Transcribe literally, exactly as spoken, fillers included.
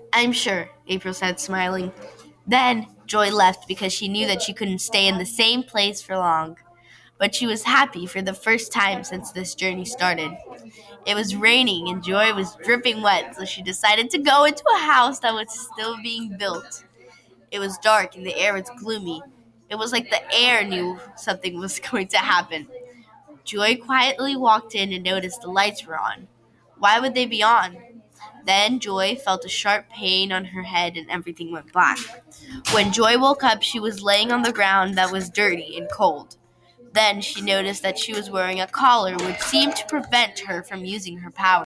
I'm sure, April said, smiling. Then Joy left because she knew that she couldn't stay in the same place for long. But she was happy for the first time since this journey started. It was raining and Joy was dripping wet, so she decided to go into a house that was still being built. It was dark and the air was gloomy. It was like the air knew something was going to happen. Joy quietly walked in and noticed the lights were on. Why would they be on? Then Joy felt a sharp pain on her head and everything went black. When Joy woke up, she was laying on the ground that was dirty and cold. Then she noticed that she was wearing a collar which seemed to prevent her from using her powers.